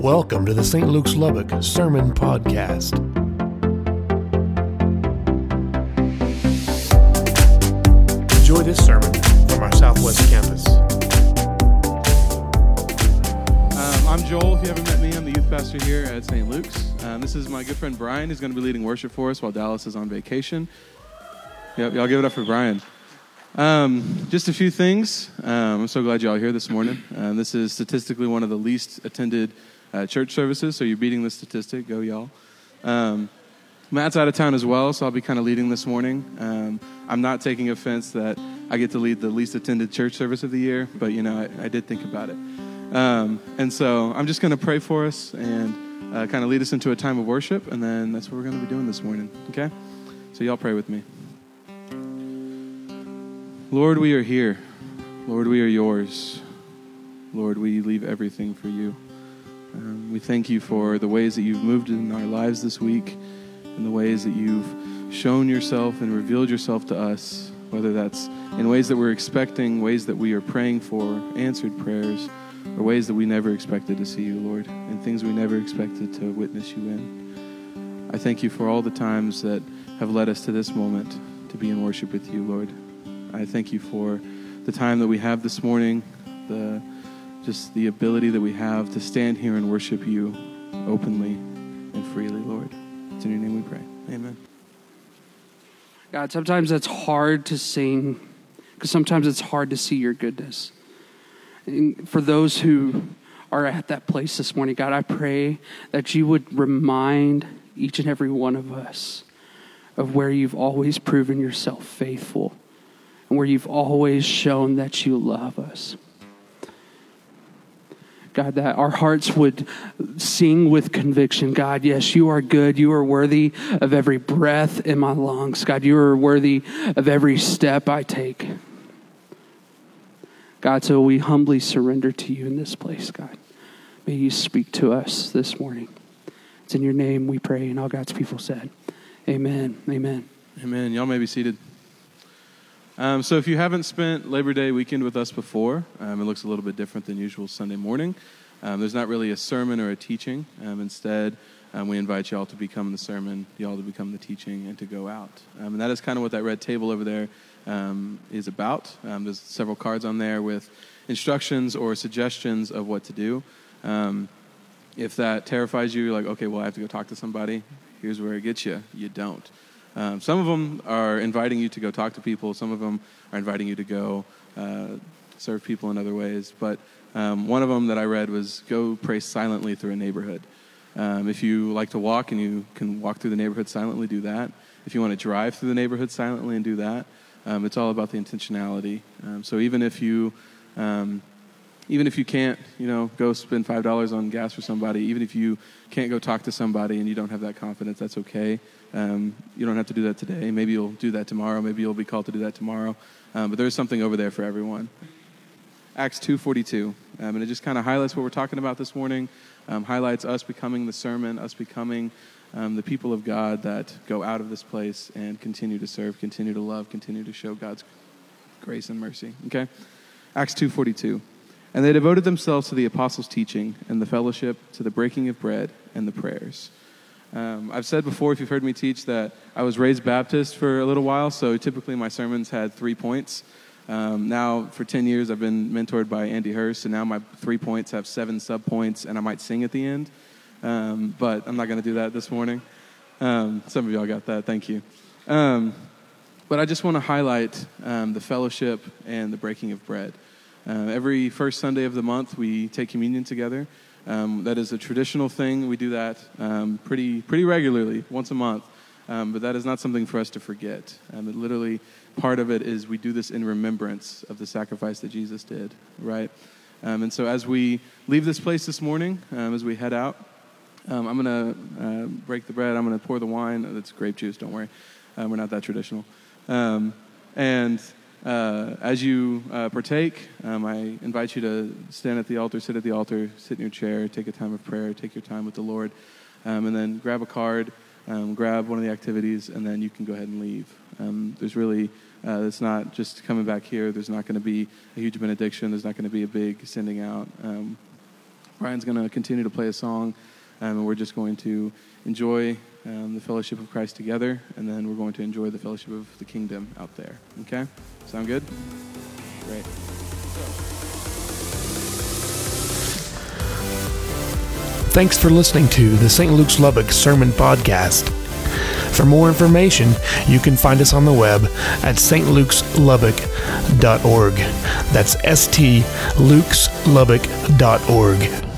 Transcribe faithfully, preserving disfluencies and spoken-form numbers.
Welcome to the Saint Luke's Lubbock Sermon Podcast. Enjoy this sermon from our Southwest campus. Um, I'm Joel. If you haven't met me, I'm the youth pastor here at Saint Luke's. Um, this is my good friend Brian, who's going to be leading worship for us while Dallas is on vacation. Yep, y'all give it up for Brian. Um, just a few things. Um, I'm so glad y'all are here this morning. Um, this is statistically one of the least attended uh, church services, so you're beating the statistic. Go y'all. Um, Matt's out of town as well, so I'll be kind of leading this morning. Um, I'm not taking offense that I get to lead the least attended church service of the year, but, you know, I, I did think about it. Um, and so I'm just going to pray for us and uh, kind of lead us into a time of worship, and then that's what we're going to be doing this morning, okay? So y'all pray with me. Lord, we are here. Lord, we are yours. Lord, we leave everything for you. Um, we thank you for the ways that you've moved in our lives this week and the ways that you've shown yourself and revealed yourself to us, whether that's in ways that we're expecting, ways that we are praying for, answered prayers, or ways that we never expected to see you, Lord, and things we never expected to witness you in. I thank you for all the times that have led us to this moment to be in worship with you, Lord. I thank you for the time that we have this morning, the just the ability that we have to stand here and worship you openly and freely, Lord. It's in your name we pray. Amen. God, sometimes it's hard to sing because sometimes it's hard to see your goodness. And for those who are at that place this morning, God, I pray that you would remind each and every one of us of where you've always proven yourself faithful and where you've always shown that you love us. God, that our hearts would sing with conviction. God, yes, you are good. You are worthy of every breath in my lungs. God, you are worthy of every step I take. God, so we humbly surrender to you in this place, God. May you speak to us this morning. It's in your name we pray, and all God's people said, amen, amen. Amen. Y'all may be seated. Um, so if you haven't spent Labor Day weekend with us before, um, it looks a little bit different than usual Sunday morning. Um, there's not really a sermon or a teaching. Um, instead, um, we invite y'all to become the sermon, y'all to become the teaching, and to go out. Um, and that is kind of what that red table over there um, is about. Um, there's several cards on there with instructions or suggestions of what to do. Um, if that terrifies you, you're like, okay, well, I have to go talk to somebody. Here's where it gets you. You don't. Um, some of them are inviting you to go talk to people. Some of them are inviting you to go uh, serve people in other ways. But um, one of them that I read was go pray silently through a neighborhood. Um, if you like to walk and you can walk through the neighborhood silently, do that. If you want to drive through the neighborhood silently and do that, um, it's all about the intentionality. Um, so even if you um, even if you can't, you know, go spend five dollars on gas for somebody, even if you can't go talk to somebody and you don't have that confidence, that's okay. Um, you don't have to do that today. Maybe you'll do that tomorrow. Maybe you'll be called to do that tomorrow. Um, but there's something over there for everyone. Acts two forty-two. Um, and it just kind of highlights what we're talking about this morning, um, highlights us becoming the sermon, us becoming um, the people of God that go out of this place and continue to serve, continue to love, continue to show God's grace and mercy. Okay? Acts two forty-two. And they devoted themselves to the apostles' teaching and the fellowship, to the breaking of bread and the prayers. Um, I've said before, if you've heard me teach, that I was raised Baptist for a little while, so typically my sermons had three points. Um, now, for ten years, I've been mentored by Andy Hurst, and now my three points have seven sub-points, and I might sing at the end. Um, but I'm not going to do that this morning. Um, some of y'all got that. Thank you. Um, but I just want to highlight um, the fellowship and the breaking of bread. Uh, every first Sunday of the month, we take communion together. Um, that is a traditional thing. We do that um, pretty pretty regularly, once a month. Um, but that is not something for us to forget. Um, it literally, part of it is we do this in remembrance of the sacrifice that Jesus did, right? Um, and so as we leave this place this morning, um, as we head out, um, I'm going to uh, break the bread. I'm going to pour the wine. That's grape juice, don't worry. Um, we're not that traditional. Um, and... Uh, as you uh, partake, um, I invite you to stand at the altar, sit at the altar, sit in your chair, take a time of prayer, take your time with the Lord, um, and then grab a card, um, grab one of the activities, and then you can go ahead and leave. Um, there's really, uh, it's not just coming back here. There's not going to be a huge benediction. There's not going to be a big sending out. Um, Brian's going to continue to play a song, um, and we're just going to enjoy um, the fellowship of Christ together, and then we're going to enjoy the fellowship of the kingdom out there. Okay? Sound good? Great. Thanks for listening to the Saint Luke's Lubbock Sermon Podcast. For more information, you can find us on the web at s t lukes lubbock dot org. That's S T lukes lubbock dot org.